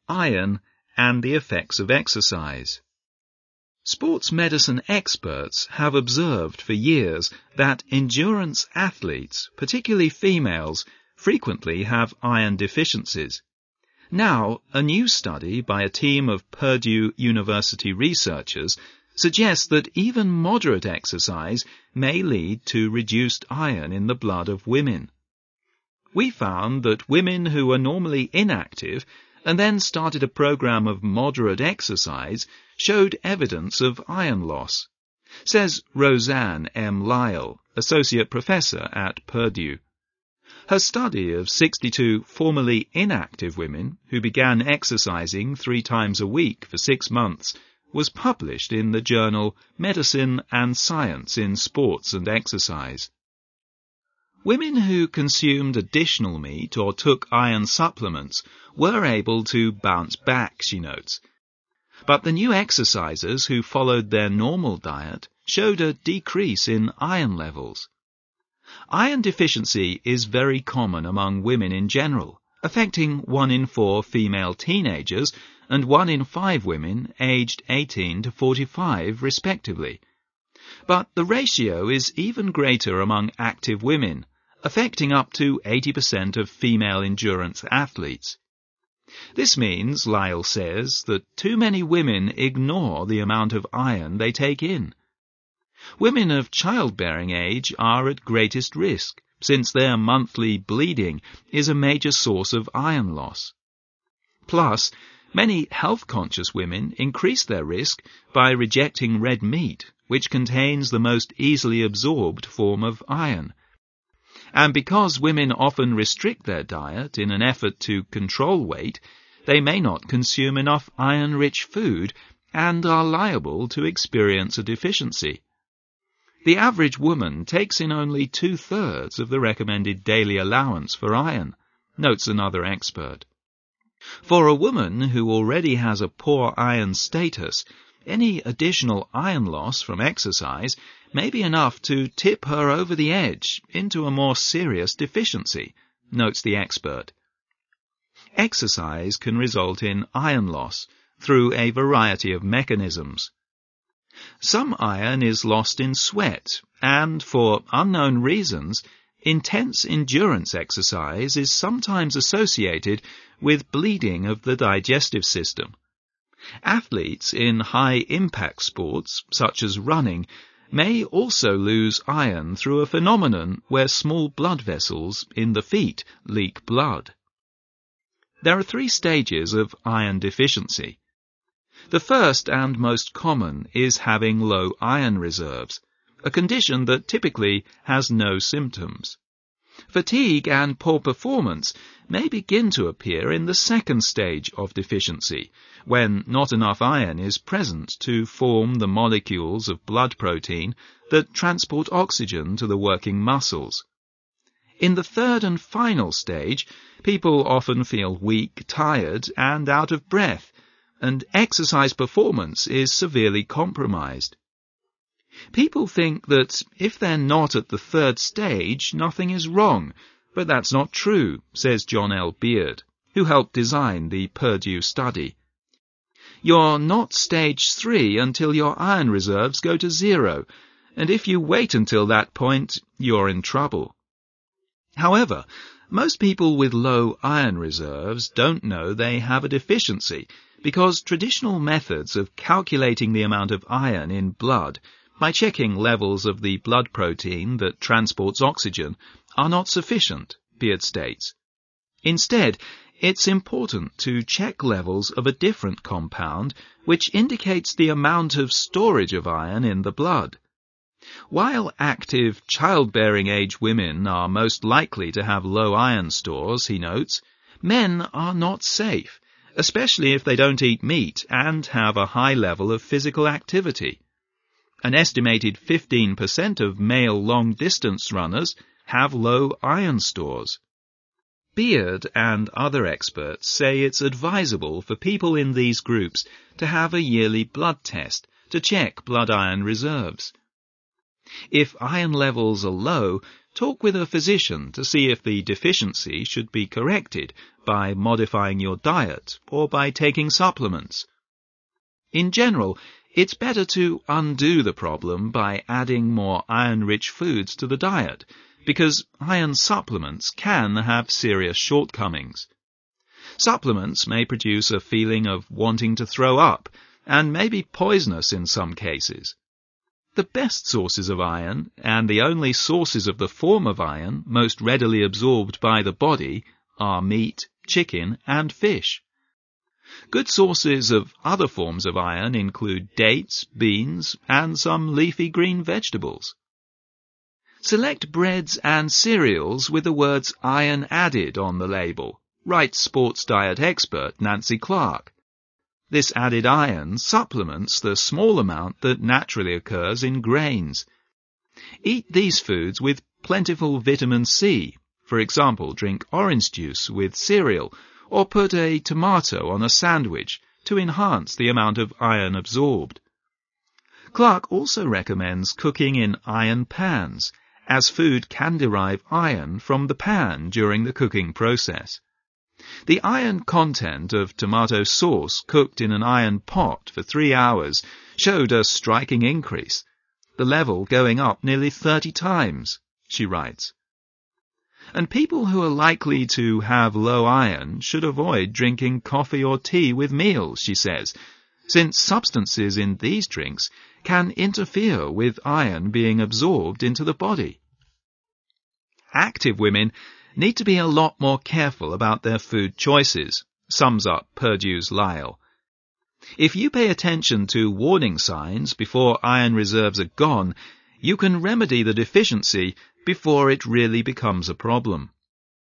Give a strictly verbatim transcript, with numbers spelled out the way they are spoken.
iron, and the effects of exercise. Sports medicine experts have observed for years that endurance athletes, particularly females, frequently have iron deficiencies. Now, a new study by a team of Purdue University researchers suggests that even moderate exercise may lead to reduced iron in the blood of women. We found that women who were normally inactive and then started a program of moderate exercise showed evidence of iron loss, says Roseanne M. Lyle, associate professor at Purdue. Her study of sixty-two formerly inactive women who began exercising three times a week for six months was published in the journal Medicine and Science in Sports and Exercise. Women who consumed additional meat or took iron supplements were able to bounce back, she notes. But the new exercisers who followed their normal diet showed a decrease in iron levels. Iron deficiency is very common among women in general, affecting one in four female teenagers and one in five women aged eighteen to forty-five, respectively. But the ratio is even greater among active women, affecting up to eighty percent of female endurance athletes. This means, Lyle says, that too many women ignore the amount of iron they take in. Women of childbearing age are at greatest risk, since their monthly bleeding is a major source of iron loss. Plus, many health-conscious women increase their risk by rejecting red meat, which contains the most easily absorbed form of iron. And because women often restrict their diet in an effort to control weight, they may not consume enough iron-rich food and are liable to experience a deficiency. The average woman takes in only two-thirds of the recommended daily allowance for iron, notes another expert. For a woman who already has a poor iron status, any additional iron loss from exercise may be enough to tip her over the edge into a more serious deficiency, notes the expert. Exercise can result in iron loss through a variety of mechanisms. Some iron is lost in sweat, and, for unknown reasons, intense endurance exercise is sometimes associated with bleeding of the digestive system. Athletes in high-impact sports, such as running, may also lose iron through a phenomenon where small blood vessels in the feet leak blood. There are three stages of iron deficiency. The first and most common is having low iron reserves, a condition that typically has no symptoms. Fatigue and poor performance may begin to appear in the second stage of deficiency, when not enough iron is present to form the molecules of blood protein that transport oxygen to the working muscles. In the third and final stage, people often feel weak, tired, and out of breath, and exercise performance is severely compromised. People think that if they're not at the third stage, nothing is wrong, but that's not true, says John L. Beard, who helped design the Purdue study. You're not stage three until your iron reserves go to zero, and if you wait until that point, you're in trouble. However, most people with low iron reserves don't know they have a deficiency, because traditional methods of calculating the amount of iron in blood by checking levels of the blood protein that transports oxygen are not sufficient, Beard states. Instead, it's important to check levels of a different compound which indicates the amount of storage of iron in the blood. While active childbearing age women are most likely to have low iron stores, he notes, men are not safe, especially if they don't eat meat and have a high level of physical activity. An estimated fifteen percent of male long-distance runners have low iron stores. Beard and other experts say it's advisable for people in these groups to have a yearly blood test to check blood iron reserves. If iron levels are low, talk with a physician to see if the deficiency should be corrected by modifying your diet or by taking supplements. In general, it's better to undo the problem by adding more iron-rich foods to the diet, because iron supplements can have serious shortcomings. Supplements may produce a feeling of wanting to throw up, and may be poisonous in some cases. The best sources of iron, and the only sources of the form of iron most readily absorbed by the body, are meat, chicken, and fish. Good sources of other forms of iron include dates, beans, and some leafy green vegetables. Select breads and cereals with the words iron added on the label, writes sports diet expert Nancy Clark. This added iron supplements the small amount that naturally occurs in grains. Eat these foods with plentiful vitamin C. For example, drink orange juice with cereal, or put a tomato on a sandwich to enhance the amount of iron absorbed. Clark also recommends cooking in iron pans, as food can derive iron from the pan during the cooking process. The iron content of tomato sauce cooked in an iron pot for three hours showed a striking increase, the level going up nearly thirty times, she writes. And people who are likely to have low iron should avoid drinking coffee or tea with meals, she says, since substances in these drinks can interfere with iron being absorbed into the body. Active women need to be a lot more careful about their food choices, sums up Purdue's Lyle. If you pay attention to warning signs before iron reserves are gone, you can remedy the deficiency before it really becomes a problem.